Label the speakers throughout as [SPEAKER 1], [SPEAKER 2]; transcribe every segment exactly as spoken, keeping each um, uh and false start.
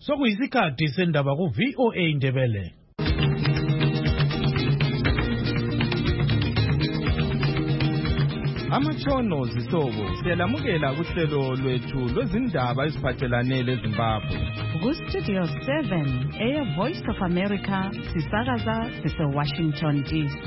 [SPEAKER 1] Sokuyisikhathi sendaba ku V O A Ndebele.
[SPEAKER 2] Amatshono zisobo siyalamukela kuhlelo lwethu lwezindaba eziphathelane leZimbabwe.
[SPEAKER 3] Ku Studio seven, Air Voice of America, sisakaza sise Washington D C.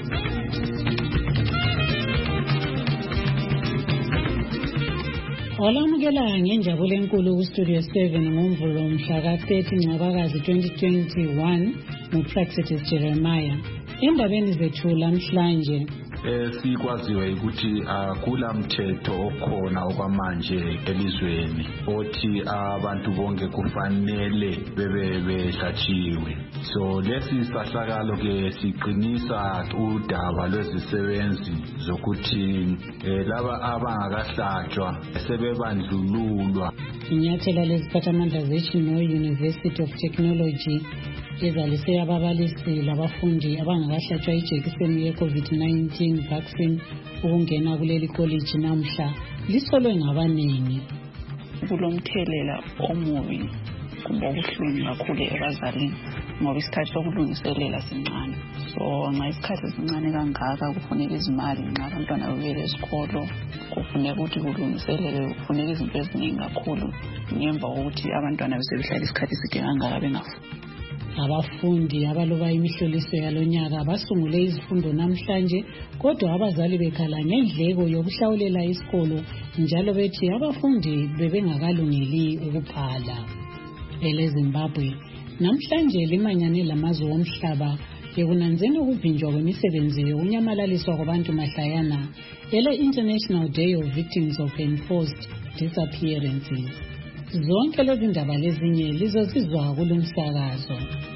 [SPEAKER 4] Olamukela ngenjabulo enkulu ku Studio seven ngoMvulo mhla ka thirty Ncwabakazi twenty twenty-one nguPraxitis Jeremiah. Endabeni zethu lamhlanje
[SPEAKER 5] Eh sikwaziwe ukuthi akula mthetho okhona okwamanje elizweni othi abantu bonke kufanele bebe behlatshiwe. So lesi sahlakalo ke siqinisa udaba lwezisebenzi zokuthi laba abangakahlatshwa sebebandlululwa.
[SPEAKER 4] Inyathela leziphathamandla zeChino University of Technology ezalise ababalisi labafundi abangakahlatshwa ijekiseni ye-COVID nineteen vaccine ukungena kuleli college namhla lisolwe ngabanengi.
[SPEAKER 6] Kulomthelela omubi kumbe obuhlungu kakhulu ebazalini ngoba isikhathi sokulungiselela sincane. So nxa isikhathi sincane kangaka kufuneka izimali nxa abantwana bebele esikolo kufuneka ukuthi kulungiselele kufuneka izinto eziningi kakhulu ngemva kokuthi abantwana besebehlala isikhathi eside kangaka bengafundi.
[SPEAKER 4] Abafundi abaloba imihloliso yalonyaka basungule izifundo namhlanje kodwa abazali bekhala ngendleko yokuhlawulela isikolo njalo bethi abafundi bebengakalungeli ukuphala. EleZimbabwe namhlanje limanyane lamazwe omhlaba ekunanzeni ukuvinjwa kwemisebenzi yokunyamalaliswa kwabantu mahlayana ele International Day of Victims of Enforced Disappearances. Zonke lezi ndaba lezinye lizozizwa kulumsakazo.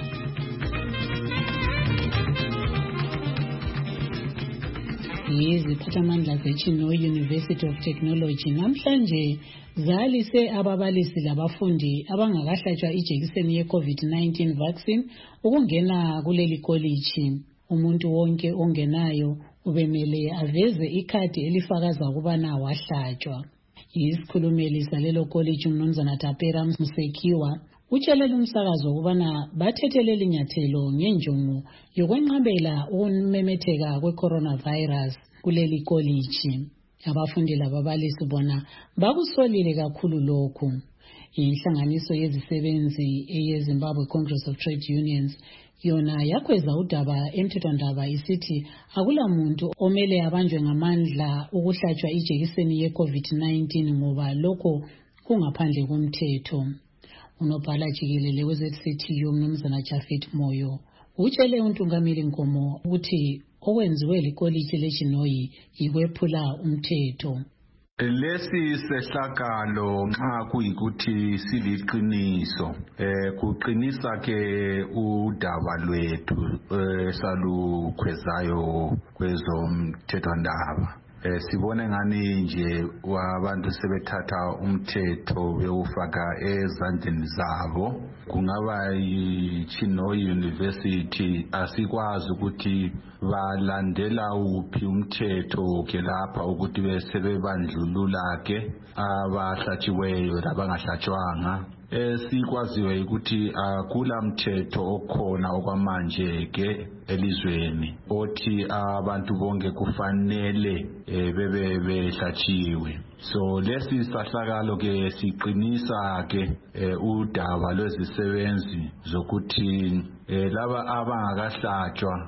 [SPEAKER 4] Iziphathamandla zeChino University of Technology namhlanje zalise ababalisi labafundi abangakahlatshwa ijekiseni ye-COVID nineteen vaccine ukungena kuleli college. Umuntu wonke ongenayo ubemele aveze ikhadi elifakaza ukubana wahlatshwa. Isikhulumeli salelo college uMnumzana Tapera Msekiwa utshelele umsakazo ukubana bathethelele inyathelo ngenjongo yokwenqabela ukumemetheka kwe-coronavirus kuleli college. Abafundi lababalisi bona bakusolile kakhulu lokhu. Inhlanganiso yezisebenzi eyeZimbabwe Congress of Trade Unions yona yakweza udaba emthethwandaba isithi akula muntu omele abanjwe ngamandla ukuhlatshwa ijekiseni ye-COVID nineteen ngoba lokho kungaphandle komthetho. Unobhala jikelele we-Z C T U uMnumzana Jafet Moyo utshele uNtungameli Nkomo ukuthi okwenziwe likoliji leChinoyi ikwephula umthetho.
[SPEAKER 5] Lesi sehlakalo nxa kuyikuthi siliqiniso eh kuqinisa ke udaba lwethu salukhwezayo kwezomthethwandaba. Eh sibone ngani nje wabantu sebethatha umthetho bewufaka ezandleni zabo. Kungaba yiChino University asikwazi ukuthi balandela uphi umthetho ke lapha ukuthi besebebandlulula ke abahlatshiweyo labangahlatshwanga. Esikwaziwe ukuthi akula mthetho okhona okwamanje ke elizweni othi abantu bonke kufanele bebe behlatshiwe. So lesi sahlakalo ke siqinisa ke udaba lwezisebenzi zokuthi laba abangakahlatshwa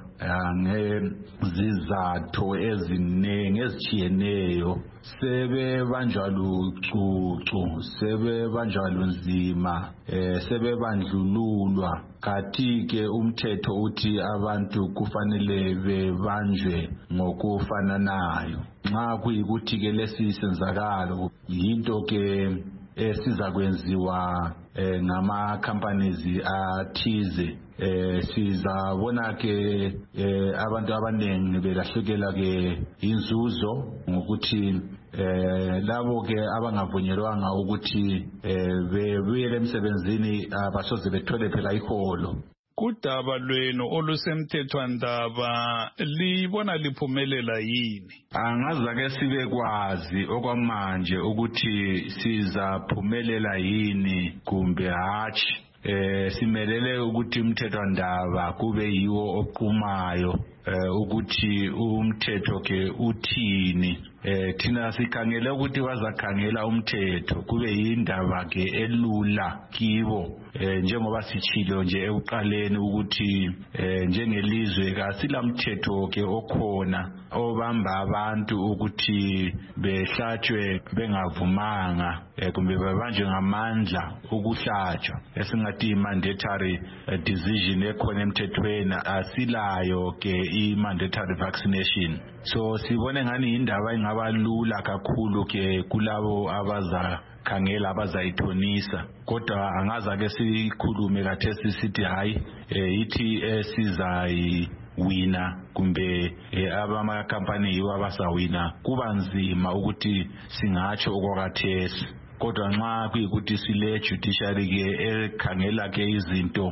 [SPEAKER 5] ngezizathu eziningi ezichiyeneyo sebebanjwa lucucu sebebanjwa lunzima sebebandlululwa. Kathi ke umthetho uthi abantu kufanele bebanjwe ngokufananayo. Nxa kuyikuthi ke lesi senzakalo yinto ke esiza kwenziwa ngama companies athize eh sizabona ke abantu abanengi belahlukela ke inzuzo ngokuthi eh labo ke abangavunyelwanga ukuthi eh bebuyele emsebenzini abasoze bethole phela iholo.
[SPEAKER 7] kudaba lwenu olusemthethwandaba libona liphumelela yini?
[SPEAKER 5] Angazake sibe kwazi okwamanje ukuthi sizaphumelela yini kumbe hatshi. Eh simelele ukuthi umthethwandaba kube yiwo oqumayo ukuthi umthetho ke uthini. Eh thina sikhangela ukuthi bazakhangela umthetho kube yindaba ke elula kibo. Eh njengoba sichilo nje ekuqaleni ukuthi eh njengelizwe kasilamthetho ke okhona obamba abantu ukuthi behlatshwe bengavumanga kumbe babanjwe ngamandla ukuhlatshwa esingathi mandatory decision ekhona emthethweni asilayo ke i-mandatory vaccination. So sibone ngani indaba ingaba lula kakhulu ke kulabo abaza khangela abazayithonisa, kodwa angaza ke sikhulume kathesi sithi hayi ithi esizayi wina kumbe abama company yiwo abasawina kuba nzima ukuthi singatsho okwakathesi. Kodwa nxa kuyikuthi sile judiciary ke ekhangela ke izinto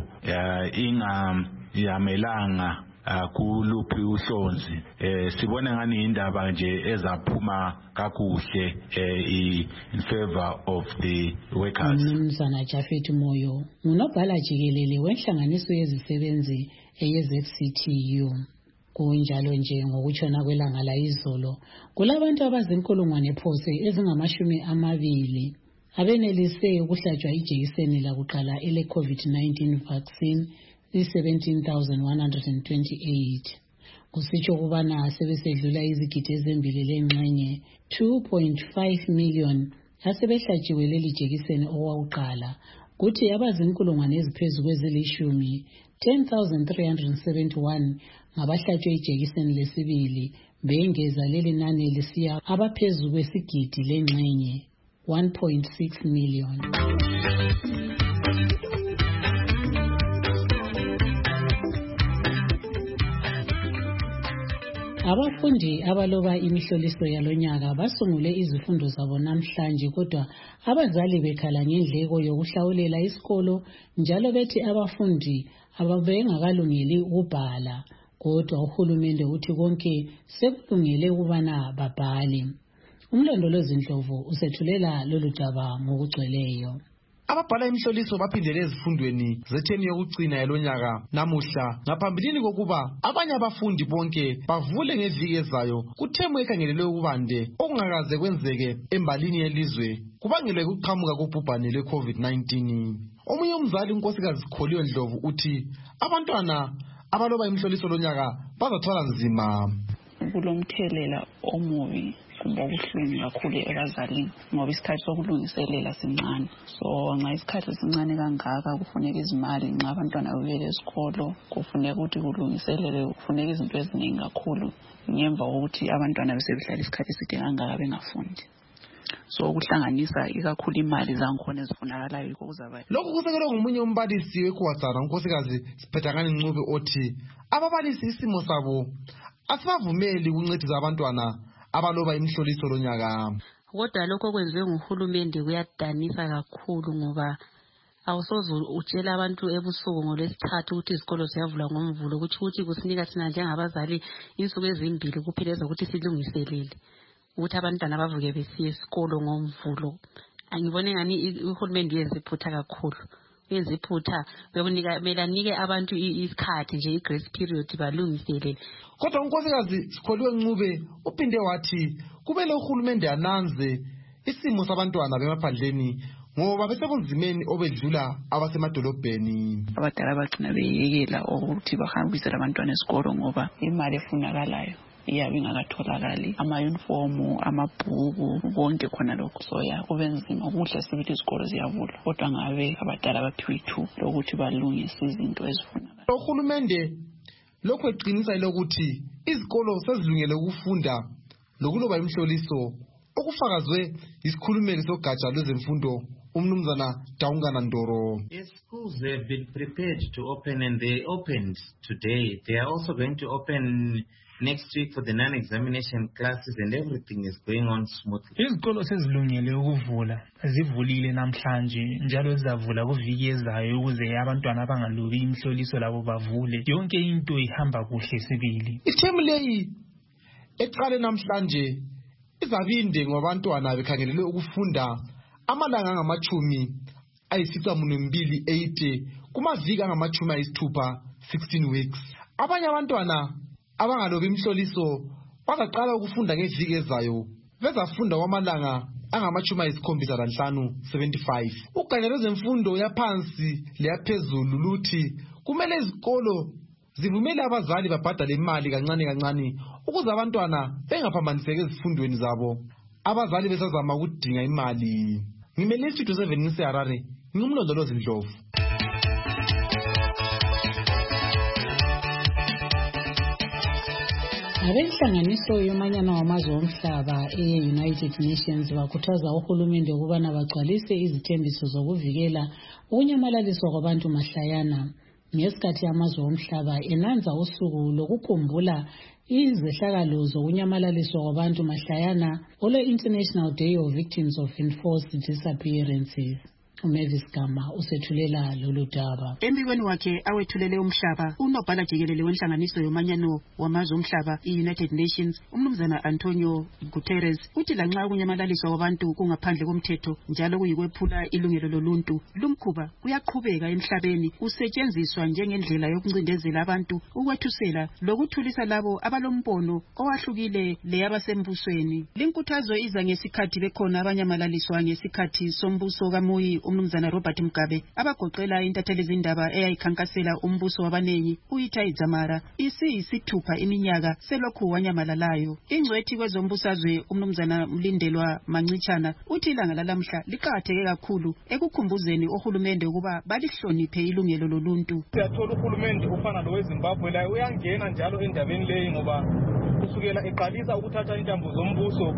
[SPEAKER 5] inga yamelanga kuluphi uhlonzi eh sibone ngani indaba nje ezaphuma kakuhle in favor of the workers.
[SPEAKER 4] Mnumzana Jafet Moyo ngunobhala jikelele wenhlanganiso yezisebenzi eye-Z C T U. Kunjalo nje ngokutshona kwelanga la izolo kulabantu abazinkulungwane phose ezingamashumi amabili abenelise ukuhlatshwa ijekiseni lakuqala ele COVID nineteen vaccine seventeen thousand one hundred twenty-eight. Kusitsho kubana sebesedlula izigidi ezimbili lengxenye two point five million asebehlatshiwe leli jekiseni owakuqala, kuthi abazinkulungwane eziphezu kwezilishumi ten thousand three hundred seventy-one ngabahlatshwe ijekiseni lesibili, bengeza leli nani lisiya abaphezu kwesigidi lengxenye one point six million. Abafundi abaloba imihloliso yalonyaka basungule izifundo zabo namhlanje, kodwa abazali bekhala ngendleko yokuhlawulela isikolo njalo bethi abafundi ababengakalungeli ukubhala, kodwa uhulumende uthi konke sekulungele ukubana babhale. Umlondolozi Ndlovu usethulela lolu daba ngokugcweleyo.
[SPEAKER 8] Ababhala imihloliso baphindele ezifundweni zetheni yokucina yalonyaka namuhla ngaphambilini kokuba abanye abafundi bonke bavule ngeviki ezayo kuthemu ekhangelelwe ukubande okungakaze kwenzeke embalini yelizwe kubangelwe ukuqhamuka kobhubhane lwe-COVID nineteen. Omunye umzali uNkosikazi Kholiwe Ndlovu uthi abantwana abaloba imihloliso lonyaka bazathwala nzima.
[SPEAKER 6] Kulomthelela omubi kuba ubuhlungu kakhulu ebazalini ngoba isikhathi sokulungiselela sincane. So nxa isikhathi sincane kangaka kufuneka izimali, nxa abantwana bebele esikolo kufuneka ukuthi kulungiselele, kufuneka izinto eziningi kakhulu ngemva kokuthi abantwana besebehlala isikhathi eside kangaka bengafundi. So kuhlanganisa ikakhulu imali zankhona ezifunakalayo yikho kuzaba.
[SPEAKER 8] Lokhu kusekelwe ngomunye umbalisi weKwaZana uNkosikazi Siphetangani Ncube othi ababalisi isimo sabo asivavumeli ukuncedisa abantwana abaloba imihloliso lonyaka.
[SPEAKER 9] Kodwa lokho kwenziwe nguhulumende kuyadanisa kakhulu ngoba awusoze utshela abantu ebusuku ngolwesithathu ukuthi izikolo ziyavula ngoMvulo, ukuthi ukuthi kusinika thina njengabazali insuku ezimbili kuphela ukuthi silungiselele ukuthi abantwana bavuke besiye esikolo ngoMvulo. Angibone ngani uhulumende uyenziphutha kakhulu. Uyenziphutha bekunika melanike abantu isikhathi nje igrace period balungiselele.
[SPEAKER 8] Kodwa uNkosikazi Sikholiwe Ncube uphinde wathi kubele uhulumende ananze isimo sabantwana bemaphandleni ngoba besebunzimeni obedlula abasemadolobheni.
[SPEAKER 6] Abadala bagcina beyekela ukuthi bahambisele abantwana esikolo ngoba imali efunakalayo iyabe ingakatholakali, ama-uniform, amabhuku, konke khona lokho. So ya kube nzima kuhle sibithi izikolo ziyavula, kodwa ngabe abadala baphiwe ithuba lokuthi balungise izinto ezifunakalayo.
[SPEAKER 8] Uhulumende lokho eqinisa lokuthi izikolo sezilungele ukufunda lokuloba imihloliso okufakazwe isikhulumeli sogatsha lwezemfundo umnumzana Daungana Ndoro.
[SPEAKER 10] Yes, schools have been prepared to open and they opened today. They are also going to open next week for the non-examination classes and everything is going on smoothly.
[SPEAKER 11] Izikolo sezilungele ukuvula, zivulile namhlanje njalo zizavula kuviki ezayo ukuze abantwana abangaluki imhloliso labo bavule. Yonke into ihamba kuhle sibili.
[SPEAKER 8] Ithemu leyi eqale namhlanje izabinde ngabantwana bekhangelelwe ukufunda amalanga angamachumi ayisicamambili eighty kumaviki angamachumi ayisithupha sixteen weeks. Abanye abantwana abangalobi imhloliso bazaqala ukufunda ngeviki ezayo bezafunda kwamalanga angamachumi ayisikhombisa lanhlanu seventy-five. Ugatsha lwezemfundo yaphansi leyaphezulu luthi kumele izikolo zivumele abazali babhadale imali kancane kancane ukuze abantwana bengaphambaniseki ezifundweni zabo. Abazali besazama ukudinga imali. Ngimele Studio seven ngiseHarare, ngumlondolozi Ndlovu.
[SPEAKER 4] Abenhlanganiso yomanyano wamazwe omhlaba e-United Nations bakhuthaza uhulumende ukubana bagcwalise izithembiso zokuvikela ukunyamalaliswa kwabantu mahlayana ngesikhathi amazwe omhlaba enanza usuku lokukhumbula izehlakalo zokunyamalaliswa kwabantu mahlayana olwe-International Day of Victims of Enforced Disappearances. uMavis Gama usethulela lolu daba.
[SPEAKER 12] Embikweni wakhe awethulele umhlaba, unobhala jikelele wenhlanganiso yomanyano wamazwe omhlaba i-United Nations, umnumzana Antonio Guterres, uthi lanxa ukunyamalaliswa kwabantu kungaphandle komthetho njalo kuyikwephula ilungelo loluntu, lumkhuba kuyaqhubeka emhlabeni kusetshenziswa njengendlela yokuncindezela abantu, ukwethusela lokuthulisa labo abalombono owahlukile leyabasembusweni. Linkuthazo iza ngesikhathi bekhona abanyamalaliswa ngesikhathi sombuso kaMuyi umnumzana Robert Mugabe abagoqela intatheli zindaba eyayikhankasela umbuso wabanengi uItai Dzamara isiyisithupha iminyaka selokhu wanyamalalayo. Ingcwethi kwezombusazwe umnumzana Mlindelwa Mancitshana uthi ilanga lalamhla liqakatheke kakhulu ekukhumbuzeni ohulumende ukuba balihloniphe ilungelo loluntu.
[SPEAKER 13] Siyathola uhulumende ufana loweZimbabwe la uyangena njalo endabeni leyi ngoba kusukela eqalisa ukuthatha intambo zombuso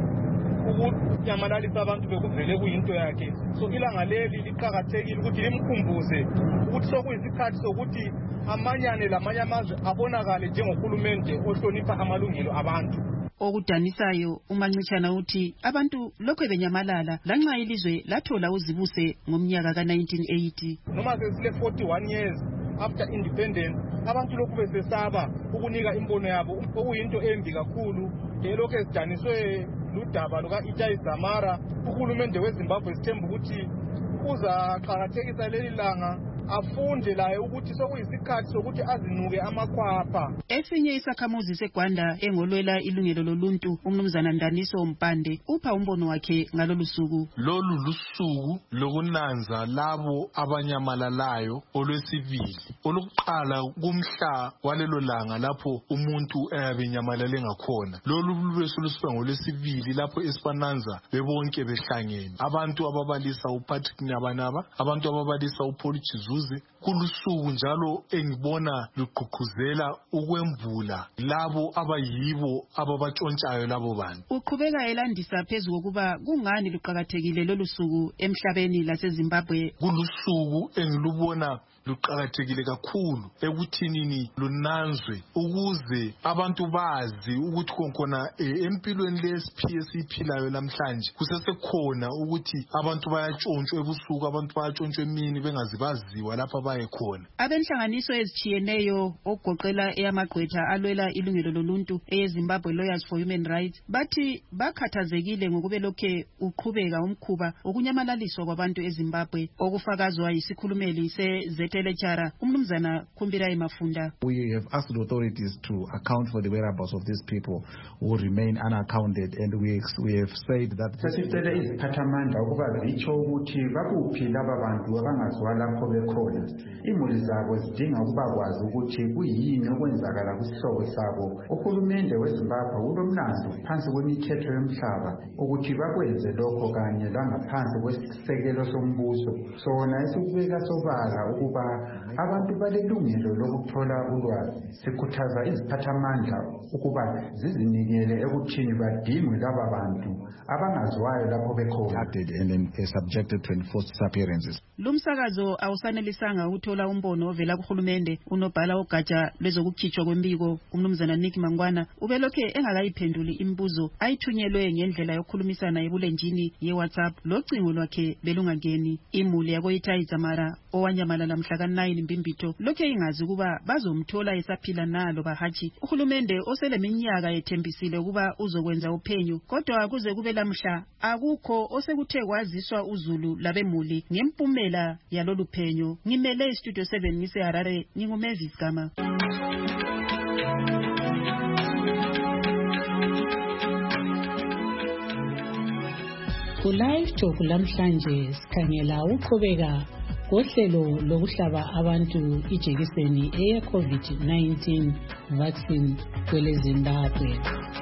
[SPEAKER 13] ukunyamalisa abantu bekuvele kuyinto yakhe. So ilanga leli liqhakathekile ukuthi limkhumbuze ukuthi sokuyisikhathi sokuthi amanyane lamanye amazwe abonakale njengohulumende ohlonipha amalungelo abantu.
[SPEAKER 12] Okudanisayo uMancitshana uthi abantu lokho benyamalala lanxa ilizwe lathola uzibuse ngomnyaka ka nineteen eighty.
[SPEAKER 13] Noma sesile forty-one years after independence, abantu lokhu besesaba ukunika imbono yabo okuyinto embi kakhulu. Lokho esidaniswe ludaba luka Itai Dzamara, uhulumende weZimbabwe sithemba ukuthi uzaqhakathekisa leli langa afunde laye ukuthi sokuyisikhathi sokuthi azinuke amakhwapha.
[SPEAKER 12] Esinye isakhamuzi seGwanda engolwela ilungelo loluntu umnumzana Ndaniso Mpande upha umbono wakhe ngalolu suku.
[SPEAKER 14] Lolu lusuku lokunanza labo abanyamalalayo olwesibili oluqala kumhla walelo langa lapho umuntu eyabenyamalale ngakhona. Lolu lwesuluswa ngolwesibili lapho esibananza bebonke behlangene, abantu ababalisa uPatrick Nyabanaba, abantu ababalisa uPaul Chizuze. Kulusuku njalo engibona luqhuqhuzela ukwembula labo abayibo ababatshontshayo labo bantu.
[SPEAKER 12] Uqhubeka elandisa phezulu kokuba kungani luqhakathekile lolu suku emhlabeni laseZimbabwe.
[SPEAKER 14] Kulusuku engilubona luqhakathekile kakhulu ekuthinini lunanzwe ukuze abantu bazi ukuthi konkona empilweni lesiphilayo namhlanje kusesekhona ukuthi abantu bayatshontshwa ebusuku, abantu bayatshontshwa emini bengazi baziwa lapha baye khona.
[SPEAKER 12] Abenhlanganiso ezitshiyeneyo ogoqela eyamagqwetha alwela ilungelo loluntu eyeZimbabwe Lawyers for Human Rights bathi bakhathazekile ngokubelokhe uqhubeka umkhuba okunyamalaliswa kwabantu eZimbabwe okufakazwa yisikhulumeli seZetelechara umnumzana Khumbirai Mafunda.
[SPEAKER 15] We have asked the authorities to account for the whereabouts of these people who remain unaccounted, and we we have said that
[SPEAKER 16] sesicela iziphathamandla ukuba zitsho ukuthi bakuphi laba bantu abangazwa lapho bekhona. Imuli zabo zidinga ukuba kwazi ukuthi kuyini okwenzakala kusihlobo sabo. Uhulumende weZimbabwe ulomlando phansi kwemithetho yomhlaba ukuthi bakwenze lokho kanye langaphansi kwesisekelo sombuso. Sona esikubeka sobala ukuba abantu balelungelo lokuthola ulwazi. Sikhuthaza iziphathamandla ukuba zizinikele ekuthini badingwe laba bantu abangazwayo lapho bekhona
[SPEAKER 15] and subjected to enforced disappearances.
[SPEAKER 12] Lumsakazo awusanelisanga ukuthola umbono ovela kuhulumende. Unobhala ogatsha lwezokukhitshwa kwembiko umnumzana Nick Mangwana ubelokhe engakayiphenduli imibuzo ayithunyelwe ngendlela yokukhulumisana ebulenjini ye-WhatsApp locingo lwakhe belungangeni. Imuli yakoyitha izamara owanyamalala mhla ka nine Mbimbitho lokhe ingazi ukuba bazomthola esaphila nalo bahathi. Uhulumende oseleminyaka ethembisile ukuba uzokwenza uphenyo kodwa kuze kube lamhla akukho osekuthe kwaziswa uZulu labemuli ngempumela yalolu phenyo. Ngimele iStudio seven ngise Harare nginguMavis Gama.
[SPEAKER 4] Ku-live talk lamhlanje sikhangela uqhubeka kohlelo lokuhlaba abantu ijekiseni eye-COVID nineteen vaccine kwele Zimbabwe.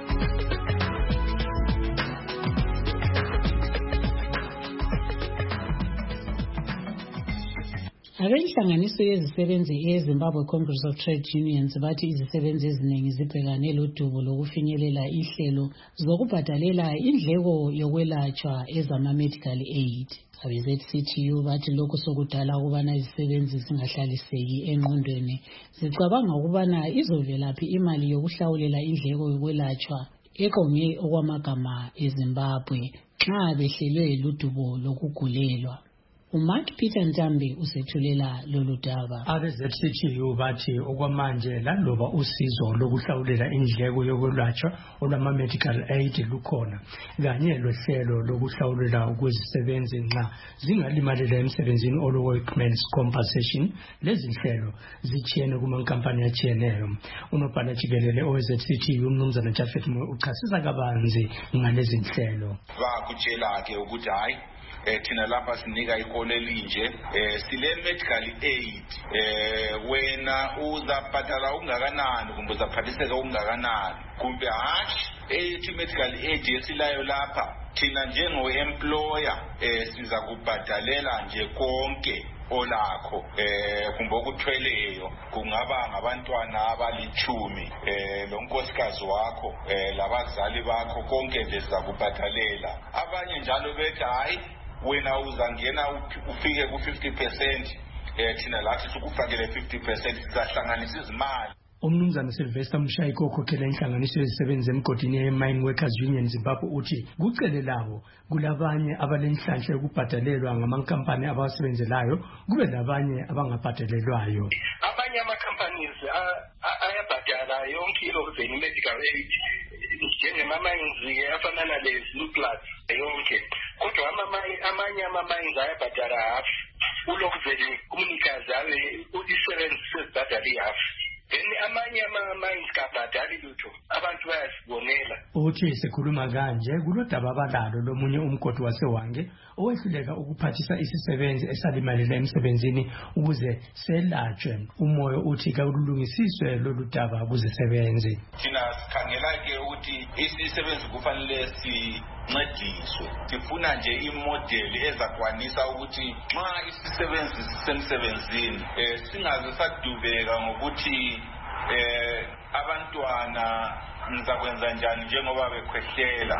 [SPEAKER 4] Abenhlanganiso yezisebenzi eZimbabwe Congress of Trade Unions bathi izisebenzi eziningi zibhekane lodubo lokufinyelela ihlelo zokubhadalela indleko yokwelatshwa ezama-medical aid. Abe-Z C T U bathi lokhu sokudala ukubana izisebenzi zingahlaliseki engqondweni zicabanga ukubana izovelaphi imali yokuhlawulela indleko yokwelatshwa ekonge okwamagama eZimbabwe nxa behlelwe ludubo lokugulelwa. uMark Peter Ntambi usethulela lolu daba.
[SPEAKER 17] Abe-Z C T U bathi okwamanje laloba usizo lokuhlawulela indleko yokwelatshwa olwama-medical aid lukhona kanye lohlelo lokuhlawulela ukwezisebenzi nxa zingalimalela emsebenzini olo-workmen's compensation. Lezi nhlelo zitshiyene kumankampani atshiyeneyo. Unobhala jikelele owe-Z C T U umnumzana Jafet uchasisa kabanzi ngalezi nhlelo.
[SPEAKER 5] Bakutshela-ke ukuthi hayi Eh, thina lapha sinika ikole linje eh, sile medical aid eh, wena uzabhadala ungakanani kumbe uzaphathiseka ungakanani kumbe hashi ethi medical aid yesilayo lapha thina njengo-employer eh, siza kubhadalela nje konke olakho eh kumbe okuthweleyo kungaba ngabantwana abalichumi eh lo nkosikazi wakho eh labazali bakho konke leza kubhadalela. Abanye njalo bethi hayi wena uzangena ufike ku fifty percent eh thina lathi sikufakele fifty percent sizahlanganisa izimali.
[SPEAKER 17] Umnumzana Sylvester Mshayiko okhokhela inhlanganiso yezisebenzi emgodini ye-Mine Workers Union Zimbabwe uthi kucele labo kulabanye abalenhlanhla yokubhadalelwa ngamankampani abasebenzelayo kube labanye abangabhadalelwayo.
[SPEAKER 18] Abanye ama-companies ayabhadala yonke ilokuzeni medical aid njengama-mines afana nale-Zimplats yonke kodwa amanye ama-mines ayabhadala half ulokuzeni umnikazi abe isebenzi sezibhadala i-half. Then amanye ama-mines kabhadali lutho abantu bayasibonela.
[SPEAKER 17] Uthi sekhuluma kanje kulodaba abalalo lomunye umgodi wasewange owehluleka ukuphathisa isisebenzi esalimalela emsebenzini ukuze selatshwe. Umoyo uthi kulungisiswe lolu daba kuzisebenzi.
[SPEAKER 5] Thina sikhangela-ke ukuthi isisebenzi kufanele sincediswe. Sifuna nje imodeli ezakwanisa ukuthi nxa isisebenzi sisemsebenzini eh singaze sadubeka ngokuthi eh abantwana ngizakwenza njani njengoba bekhwehlela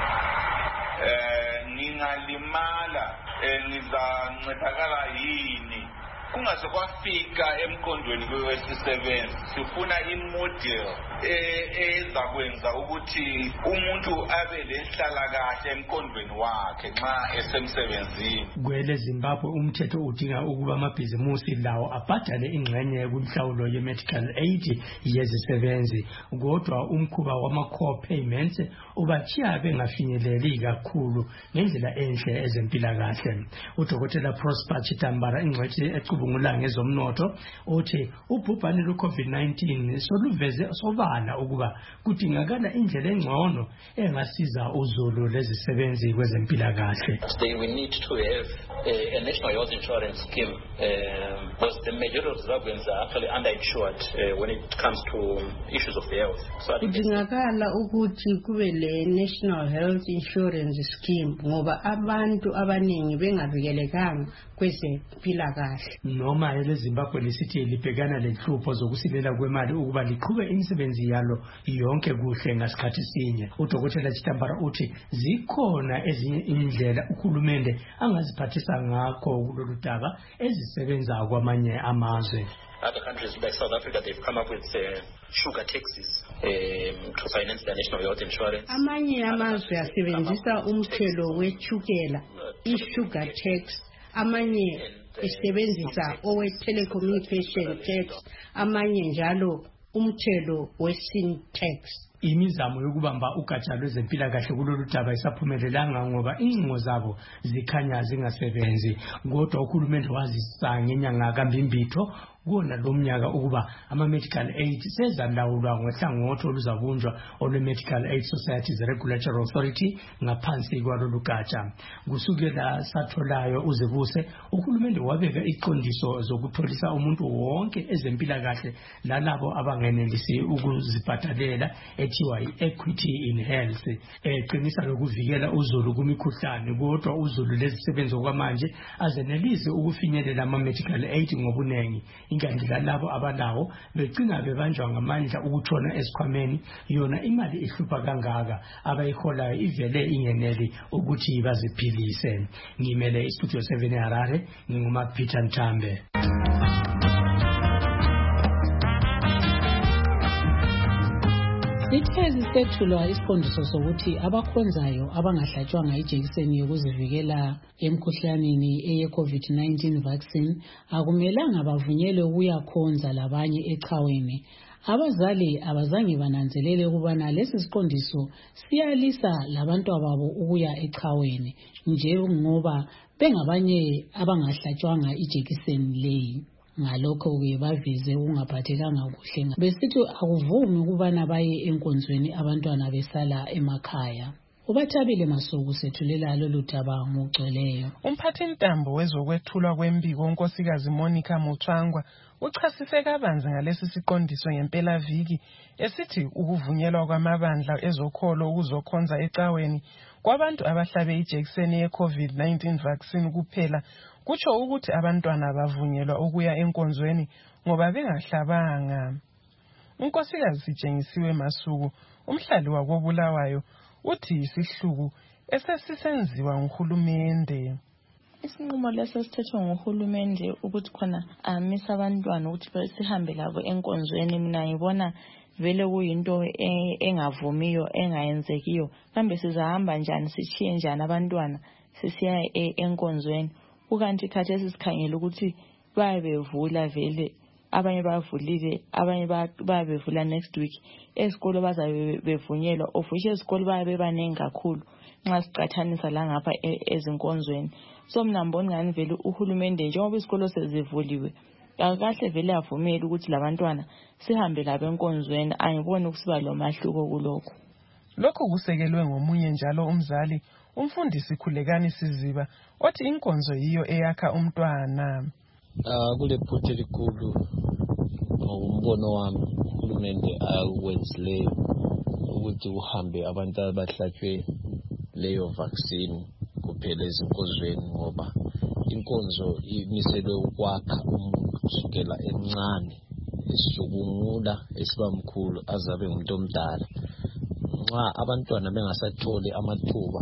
[SPEAKER 5] eh ningalimala eh nizancedakala yini kungaze kwafika emkondweni kwesisebenzi. Sifuna imodel ezakwenza ukuthi umuntu abe lenhlala kahle emkondweni wakhe nxa esemsebenzini.
[SPEAKER 17] Kwele Zimbabwe umthetho udinga ukuba amabhizimusi lawo abhadale ingxenye yokunhlawulo ye-medical aid yezisebenzi kodwa umkhuba wama-core payments ubachiya bengafinyeleli kakhulu ngendlela enhle ezempilakahle. Udokotela Prosper Chitambara ingcwethi ecubungula ngezomnotho uthi ubhubhane lwe-COVID nineteen soluveze sobala ukuba kudingakala indlela engcono engasiza uZulu lezisebenzi kwezempilakahle.
[SPEAKER 19] Today we need to have a, a national health insurance scheme uh, because the majority of Zimbabweans are actually underinsured uh, when it comes to issues of health. So
[SPEAKER 20] kudingakala ukuthi kube le national health insurance scheme ngoba abantu abaningi bengavikelekanga
[SPEAKER 17] kwezempilakahle. Noma eleZimbabwe lisithi libhekana lenhlupho zokusilela kwemali ukuba liqhube imisebenzi yalo yonke kuhle ngasikhathi sinye. Udokotela Chitambara uthi zikhona ezinye indlela uhulumende angaziphathisa ngakho kulolu daba ezisebenza kwamanye amazwe.
[SPEAKER 19] Other countries like South Africa, they've come up with uh, sugar taxes um, to finance their national health insurance.
[SPEAKER 20] Amanye amazwe asebenzisa umthelo wechukela, i-sugar tax. Amanye esebenzisa owe telecommunication tax. Amanye njalo umthelo we-sin tax.
[SPEAKER 17] Imizamo yokubamba ugatsha lwezempilakahle kulolu daba isaphumelelanga ngoba incingo zabo zikhanya zingasebenzi. Kodwa uhulumende wazisa ngenyanga kaMbimbitho kuwona lo mnyaka ukuba ama-medical aid sezalawulwa ngohlangothi oluzabunjwa olwe-Medical Aid Societies Regulatory Authority ngaphansi kwalolu gatsha. Kusukela satholayo uzebuse, uhulumende wabeka iqondiso zokutholisa umuntu wonke ezempilakahle lalabo abangenelisi ukuzibhadalela ethiwa i-Equity in Health, eqinisa lokuvikela uzulu kumikhuhlane. Kodwa uzulu lezisebenzi okwamanje azenelisi ukufinyelela ama-medical aid ngobunengi. Inkanti lalabo abalawo begcina bebanjwa ngamandla ukutshona esikhwameni, yona imali ihlupha kangaka abayiholayo ivele ingeneli ukuthi baziphilise. Ngimele istudio seven eHarare, nginguma Peter Ntambe.
[SPEAKER 4] Sithe sisethulwa isiqondiso sokuthi abakhonzayo abangahlatshwanga ijekiseni yokuzivikela emkhuhlaneni eye-COVID nineteen vaccine akumelanga bavunyelwe ukuyakhonza labanye echaweni. Abazali abazange bananzelele ukubana lesi siqondiso siyalisa labantwababo ukuya echaweni njengoba bengabanye abangahlatshwanga ijekiseni leyi. Ngalokho-ke baveze ukungaphathekanga kuhle. Besithi akuvumi ukubana baye enkonzweni abantwana besala emakhaya. Ubathabile Masuku sethulela lolu daba ngokugcweleyo.
[SPEAKER 21] Umphathintambo wezokwethulwa kwembiko unkosikazi Monica Mutswangwa uchasise kabanzi ngalesi siqondiso ngempela viki esithi ukuvunyelwa kwamabandla ezokholo ukuzokhonza ecaweni kwabantu abahlabe ijekiseni ye-COVID nineteen vaccine kuphela kutsho ukuthi abantwana bavunyelwa ukuya enkonzweni ngoba bengahlabanga. Unkosikazi Sitshengisiwe Masuku, umhlali wakobulawayo, uthi isihluku esesisenziwa nguhulumende.
[SPEAKER 22] Isinqumo leso sithethwe nguhulumende ukuthi khona amisa abantwana ukuthi sihambe labo enkonzweni, mina ngibona vele kuyinto engavumiyo engayenzekiyo. Kambe sizahamba njani sichiye njani abantwana sisiya enkonzweni? Ukanti khathesi sikhangela ukuthi bayabevula vele, abanye bavulile, abanye bayabevula next week. Esikolo bazabe bevunyelwa, of which esikolo bayabe banengi kakhulu nxa sicathanisa la ngapha ezinkonzweni. So mina mbona ngani vele uhulumende njengoba isikolo sezivuliwe akahle vele avumele ukuthi labantwana sihambe labo enkonzweni. Angiboni ukusiba lo mahluko kulokho.
[SPEAKER 21] Lokho kusekelwe ngomunye njalo umzali, umfundisi Khulekani Siziba, othi inkonzo yiyo eyakha umntwana.
[SPEAKER 23] Ah kule phuthe elikhulu ngombono wami uhulumende akwenzileyo ukuthi uhambe abantu abahlatshwe leyo vaccine kuphela ezinkonzweni, ngoba inkonzo imiselwe ukwakha umuntu kusukela encane esizokungula esibamkhulu azabe ngumuntu omdala. Nxa abantwana bengasatholi amathuba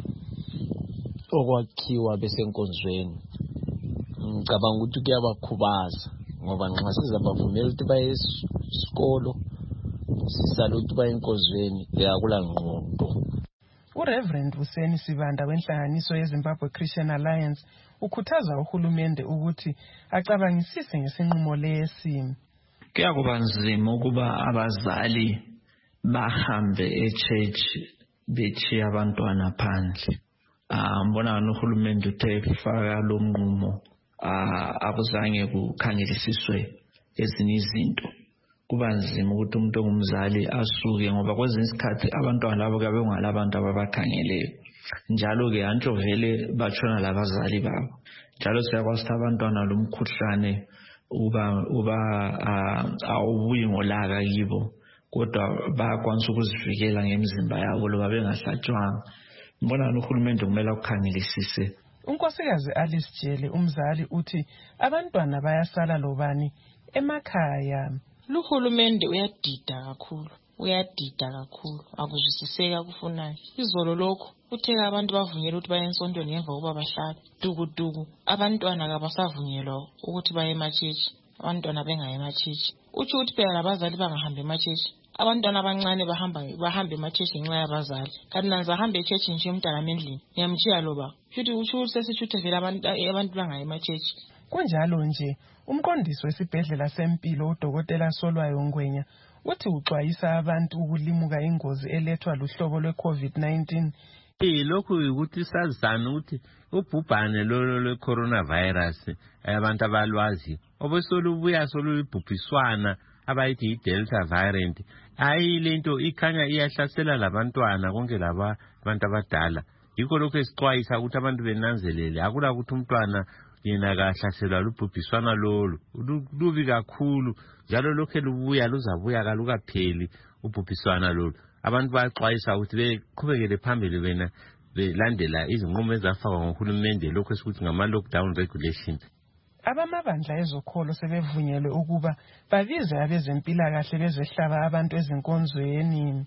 [SPEAKER 23] okwakhiwa besenkonzweni, ngicabanga ukuthi kuyabakhubaza ngoba nxa sizabavumela ukuthi baye esikolo sisala ukuthi baye enkonzweni yakula ngqondo.
[SPEAKER 21] uReverend Hussein Sibanda wenhlanganiso yeZimbabwe Christian Alliance ukhuthaza uhulumende ukuthi acabangisise ngesinqumo lesi.
[SPEAKER 24] Kuyakuba nzima ukuba abazali bahambe e-church bethi abantwana phandle. Ah mbona uhulumende uthe faka lo nqumo akuzange kukhangelisiswe ezinye izinto. Kuba nzima ukuthi umuntu ongumzali asuke ngoba kwezinye isikhathi abantwana labo kabe ngalabantu ababakhangeleyo. Njalo ke antsho vele batshona labazali babo. Njalo siyakwazi abantwana lomkhuhlane uba uba awubuyi ngolaka yibo, kodwa bayakwanisa ukuzivikela ngemizimba yabo loba bengahlatshwanga. Mbona uhulumende kumele ukukhangelisise
[SPEAKER 21] Unkosikazi Alice Jele umzali uthi abantwana bayasala lobani emakhaya.
[SPEAKER 22] Luhulumende uyadida kakhulu, uyadida kakhulu, akuzwisiseka kufunayo. Izolo lokho utheka abantu bavunyelwa ukuthi baye ensontweni ngemva kokuba bahlala. Dukuduku abantwana kabasavunyelwa ukuthi baye emachechi, abantwana bengaye emachechi. Uthi uthi phela abazali bangahambe emachechi. Abantwana abancane bahamba bahamba emachechi ngenxa yabazali. Kanti nanza hamba echechi nje umntana emendlini. Ngiyamthiya loba. Futhi usho sesithuthe vele abantu abantu bangaye emachechi.
[SPEAKER 21] Kunjalo nje umqondisi wesibhedlela sempilo uDokotela Solwayo Ngwenya uthi uxwayisa abantu ukulimuka ingozi elethwa luhlobo lwe-COVID nineteen.
[SPEAKER 1] Eh lokhu ukuthi sazana ukuthi ubhubhane lolo lwe-coronavirus abantu abalwazi obesolubuya solubhubhiswana abayithi i-Delta variant. Hayi lento ikhanya iyahlasela labantwana konke laba abantu abadala. Yikho lokho esixwayisa ukuthi abantu benanzelele akula ukuthi umntwana yena kahlaselwa lubhubhiswana lolu lubi kakhulu njalo lokho lubuya luzabuya kalukapheli ubhubhiswana lolu. Abantu baxwayisa ukuthi beqhubekele phambili bena belandela izinqumo ezafakwa ngohulumende lokho esikuthi ngama lockdown regulations.
[SPEAKER 21] Abamabandla ezokholo sebevunyelwe ukuba babize abezempilakahle bezehlaba abantu ezinkonzweni.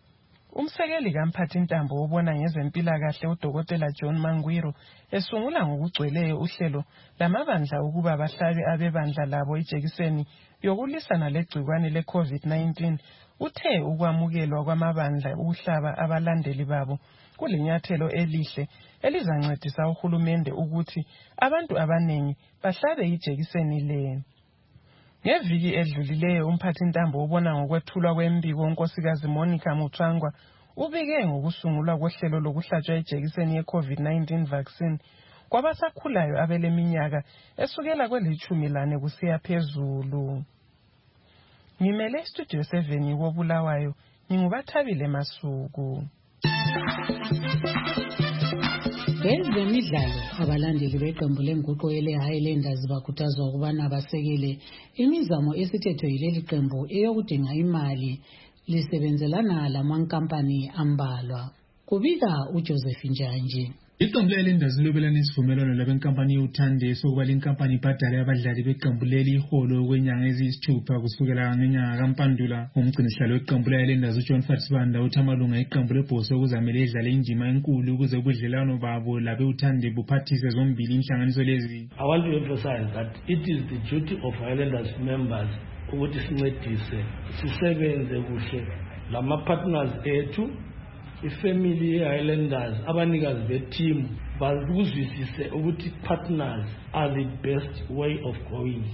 [SPEAKER 21] Umsekeli kaMphathintambo obona ngezempilakahle uDokotela John Mangwiro esungula ngokugcweleyo uhlelo lamabandla ukuba bahlabe abebandla labo ijekiseni yokulisana legcikwane le-COVID nineteen. Uthe ukwamukelwa kwamabandla ukuhlaba abalandeli babo kulinyathelo elihle elizancedisa uhulumende ukuthi abantu abanengi bahlabe ijekiseni le. Ngeviki edlulileyo umphathintambo ubona ngokwethulwa kwembiko unkosikazi Monica Mutswangwa ubike ngokusungulwa kohlelo lokuhlatshwa ijekiseni ye-COVID nineteen vaccine kwabasakhulayo abeleminyaka esukela kwelithumi lane kusiya phezulu. Ngimele Studio seven koBulawayo ngingubathabile Masuku.
[SPEAKER 4] Ezemidlalo abalandeli beqembu lenguqu ele-Highlanders bakhuthazwa ukubana basekele imizamo esithethwe yileli qembu eyokudinga imali lisebenzelana lamankampani ambalwa. Kubika uJoseph Njanje.
[SPEAKER 11] Iqembu le-Highlanders lobelana isivumelwano labenkampani yothande sokuba lenkampani ibhadale abadlali beqembu leli iholo kwenyanga eziyisithupha kusukela ngenyanga kaMpandula. Umgcinisihlalo weqembu le-Highlanders uJohn Fatsibanda uthi amalunga eqembu lebhoso okuzamele idlale indima enkulu ukuze ubudlelwano babo labeuthande buphathise zombili inhlanganiso lezi.
[SPEAKER 2] I want to emphasize that it is the duty of Highlanders members ukuthi sincedise sisebenze kuhle lama partners ethu. Ifamily ye-Highlanders abanikazi beteam bazuzwisise ukuthi partners are the best way of going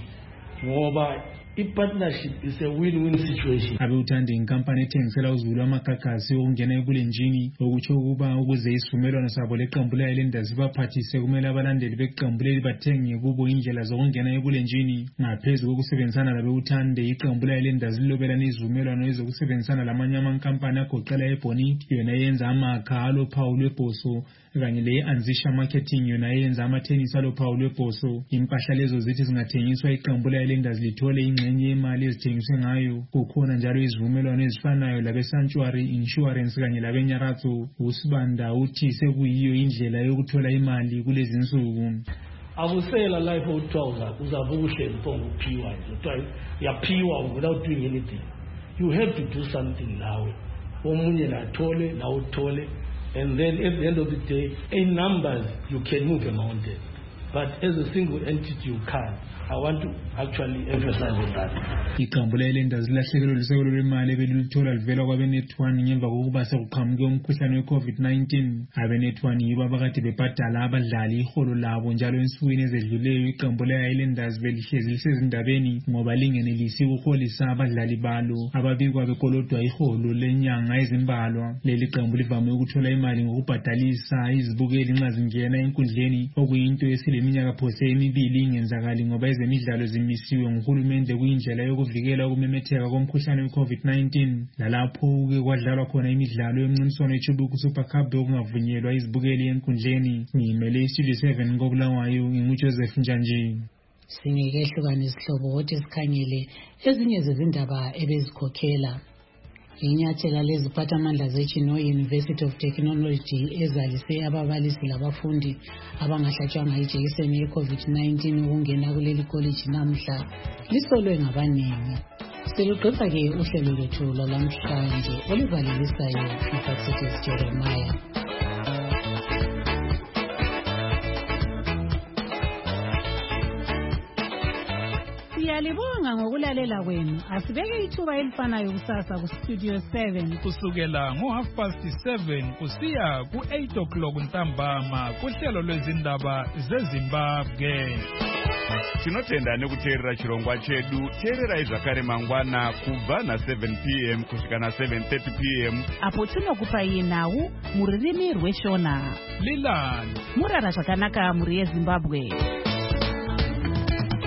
[SPEAKER 2] ngoba i-partnership is a win-win situation.
[SPEAKER 11] Abeuthande inkampani ethengisela uzulu amagagasi okungena ebulenjini okutsho ukuba ukuze isivumelwano sabo leqembu le-Highlanders baphathise kumele abalandeli beqembu leli bathenge kubo indlela zokungena ebulenjini. Ngaphezu kokusebenzisana labeuthande iqembu le-Highlanders lilobelana izivumelwano ezokusebenzisana lamanye amankampani agoqela eBonit yona yenza amakha alophawu lwebhoso kanye le-Anzisha Marketing yona yenza amathenisi alophawu lwebhoso. Impahla lezo zithi zingathengiswa iqembu le-Highlanders lithole ingxenye yemali ezithengiswe ngayo. Kukhona njalo izivumelwano ezifanayo labe-Sanctuary Insurance kanye labe-Nyaratso. Usibanda uthi sekuyiyo indlela yokuthola imali kulezi nsuku.
[SPEAKER 2] Akusela life uthiwa uzabuhle mpongo uphiwa nje yaphiwa without doing anything. You have to do something nawe omunye nathole na uthole. And then at the end of the day, in numbers, you can move a mountain. But as a single entity, you can't. I want to actually emphasize on that.
[SPEAKER 11] Iqembu le-Highlanders lilahlekelwe lusekelo lwemali ebelulithola livela kwabe-Netone ngemva kokuba sekuqhamuke umkhuhlane we-COVID nineteen. Abe-Netone yibo abakade bebhadala abadlali iholo labo njalo ensukwini ezedluleyo iqembu le-Highlanders belihlezi lisezindabeni ngoba lingenelisi ukuholisa abadlali balo ababikwa bekolodwa iholo lenyanga ezimbalwa. Leli qembu livame ukuthola imali ngokubhadalisa izibukeli nxa zingena enkundleni okuyinto esileminyaka phose emibili ingenzakali ngoba ezemidlalo zimisiwe nguhulumende kuyindlela yokuvikela ukumemetheka komkhuhlane we-COVID nineteen. Lalapho ke kwadlalwa khona imidlalo yomncintiswano weChubuku Super Cup okungavunyelwa izibukeli enkundleni. Ngimele iStudio seven koBulawayo nginguJoseph Njanje.
[SPEAKER 4] Singeke hlukane isihlobo ukuthi sikhangele ezinye zezindaba ebezikhokhela. inyathela leziphathamandla zeChino University of Technology ezalise ababalisi labafundi abangahlatshwanga ijekiseni ye-COVID nineteen ukungena kuleli college namhla lisolwe ngabaningi. Siluqeda-ke uhlelo lwethu lwalamhlanje oluvalelisayo uFacetious Jeremiah.
[SPEAKER 3] Siyalibonga ngokulalela kwenu. Asibeke ithuba elifanayo kusasa ku Studio seven
[SPEAKER 6] kusukela ngo half past seven kusiya ku eight o'clock ntambama kuhlelo lwezindaba zeZimbabwe.
[SPEAKER 7] Tinotenda nekuteerera chirongwa chedu. Teerera zvakare mangwana kubva na seven p m kusvika na seven thirty p m
[SPEAKER 3] apo tinokupai nhau muririmi rweshona.
[SPEAKER 6] Lilani
[SPEAKER 3] murara zvakanaka muri yeZimbabwe.